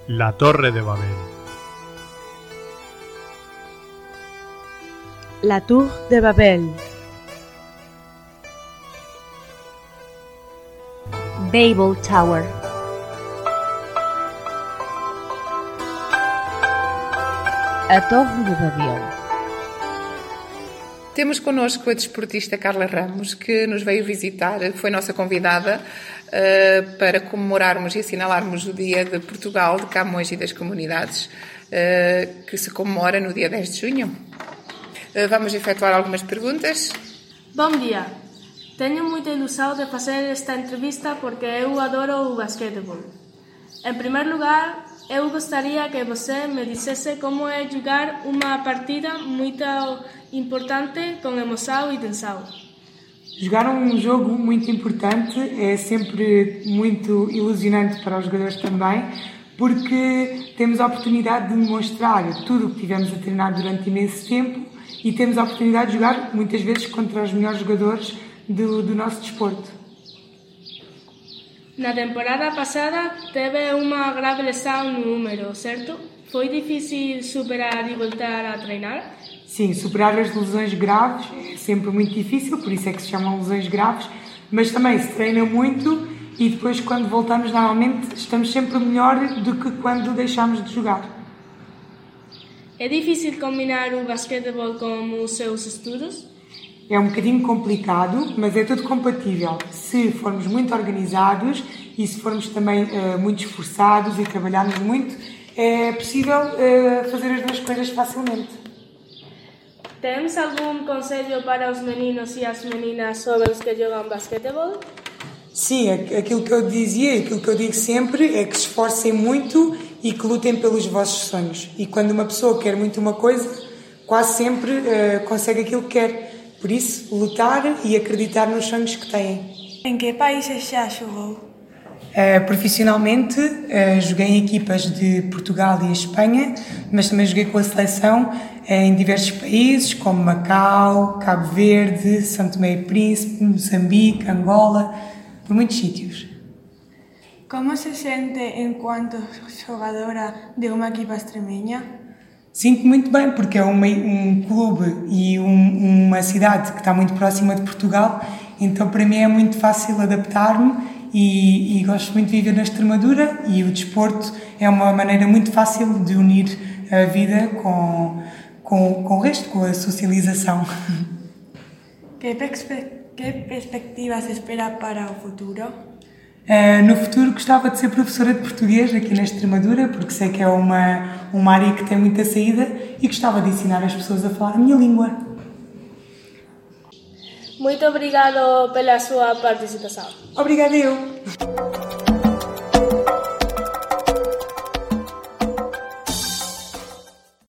La Torre de Babel. La Tour de Babel. Babel Tower. A Torre de Babel. Temos connosco a desportista Carla Ramos, que nos veio visitar, foi nossa convidada para comemorarmos e assinalarmos o Dia de Portugal, de Camões e das Comunidades, que se comemora no dia 10 de junho. Vamos efetuar algumas perguntas. Bom dia. Teño moita ilusão de facer esta entrevista porque eu adoro o basquetebol. En primer lugar, eu gostaria que você me dissesse como é jogar uma partida muito importante com emoção e tensão. Jogar um jogo muito importante é sempre muito ilusionante para os jogadores também, porque temos a oportunidade de mostrar tudo o que tivemos a treinar durante imenso tempo e temos a oportunidade de jogar muitas vezes contra os melhores jogadores do nosso desporto. Na temporada passada teve uma grave lesão no número, certo? Foi difícil superar e voltar a treinar? Sim, superar as lesões graves é sempre muito difícil, por isso é que se chamam lesões graves, mas também se treina muito e depois quando voltamos normalmente estamos sempre melhor do que quando deixamos de jogar. É difícil combinar o basquetebol com os seus estudos? É um bocadinho complicado, mas é tudo compatível. Se formos muito organizados e se formos também muito esforçados e trabalharmos muito, é possível fazer as duas coisas facilmente. Temos algum conselho para os meninos e as meninas sobre os que jogam basquetebol? Sim, aquilo que eu dizia e aquilo que eu digo sempre é que se esforcem muito e que lutem pelos vossos sonhos. E quando uma pessoa quer muito uma coisa, quase sempre consegue aquilo que quer. Por isso, lutar e acreditar nos sonhos que têm. Em que países já jogou? Profissionalmente, joguei em equipas de Portugal e Espanha, mas também joguei com a seleção em diversos países, como Macau, Cabo Verde, São Tomé e Príncipe, Moçambique, Angola, por muitos sítios. Como se sente enquanto jogadora de uma equipa extremeña? Sinto muito bem, porque é um clube e uma cidade que está muito próxima de Portugal, então para mim é muito fácil adaptar-me e gosto muito de viver na Extremadura e o desporto é uma maneira muito fácil de unir a vida com o resto, com a socialização. Que perspectivas espera para o futuro? No futuro gostava de ser professora de português aqui na Extremadura, porque sei que é uma área que tem muita saída e gostava de ensinar as pessoas a falar a minha língua. Muito obrigado pela sua participação. Obrigada eu.